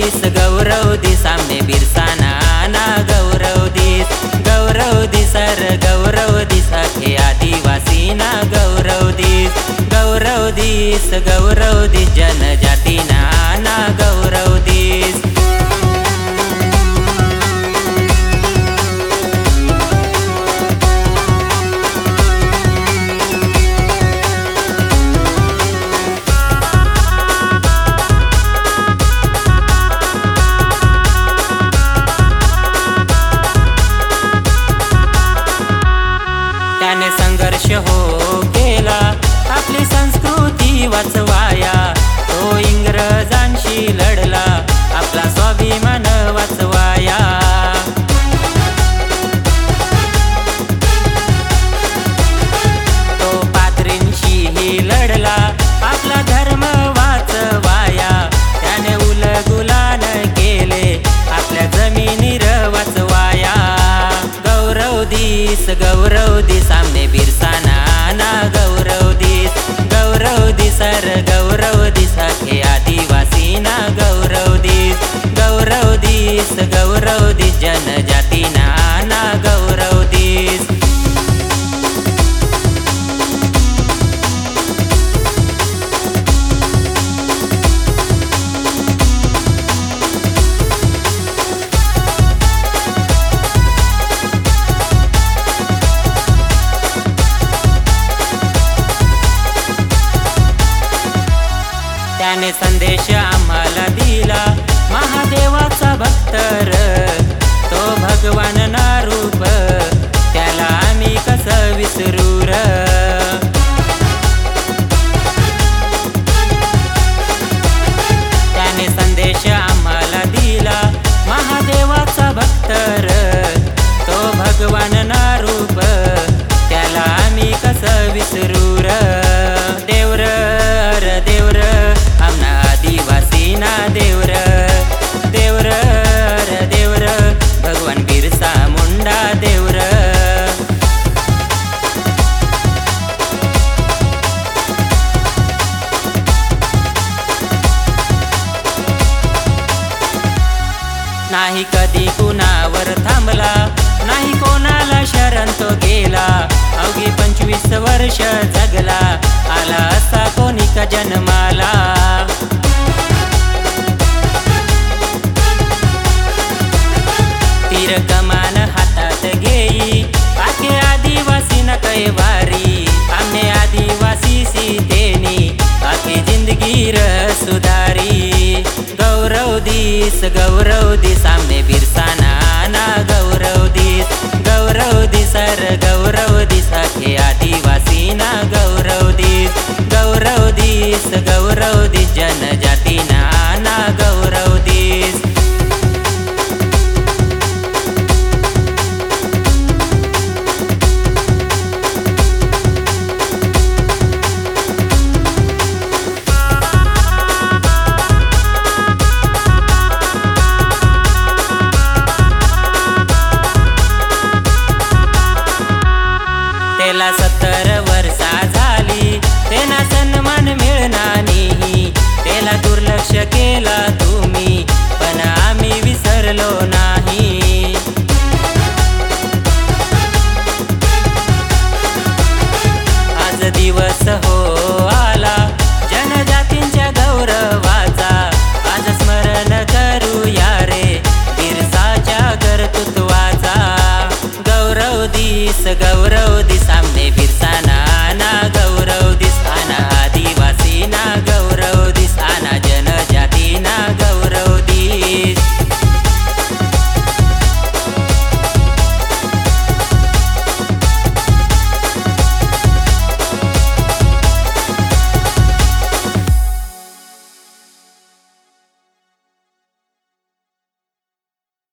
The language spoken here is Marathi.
दिस गौरव दिस आमने बिरसाना ना गौरव दिस सर गौरव दिस अखे आदिवासी ना गौरव दिस जनजाती ना गौरव दिस। त्याने संघर्ष हो केला आपली संस्कृती वाचवाया, तो इंग्रजांशी लढला आपला स्वाभिमान वाचवाया। तो पात्रींशीही लढला आपला धर्म वाचवाया, त्याने उलगुलान केले आपल्या जमिनीर वाचवाया। गौरव दिस आमने बिरसाना ना गौरव दिस सर गौरव दिस अखे आदिवासी ना गौरव दिस जनजाती ना गौरव दिस। त्याने संदेश आम्हाला दिला महादेवाचा भक्तर, तो भगवान ना रूप त्याला आम्ही कसं विसरू र। त्याने संदेश आम्हाला दिला महादेवाचा भक्तर, तो भगवान ना रूप त्याला आम्ही कसं विसरू र। देवर आमना आदिवासी ना देवर भगवान बिरसा मुंडा देवर। नाही कधी कुणावर थांबला, नाही कोणाला शरण तो गेला, अवघी 25 वर्ष जगला आला असा कोणी का जन्माला। तीर कमान हातात घेई आखे आदिवासी न कैवारी, आमने आदिवासी सीतेनी आखी जिंदगी र सुधारी। गौरव दिस आमने बिरसाना ना गौरव दिस सर गौरव दिस अखे आदिवासी ना गौरव दिस जनजाती ना गौरव दिस। त्याला 70 वर्षा झाली तेना सन्मान मिळणानी, त्याला दुर्लक्ष केला तुम्ही पण आम्ही विसरलो नाही।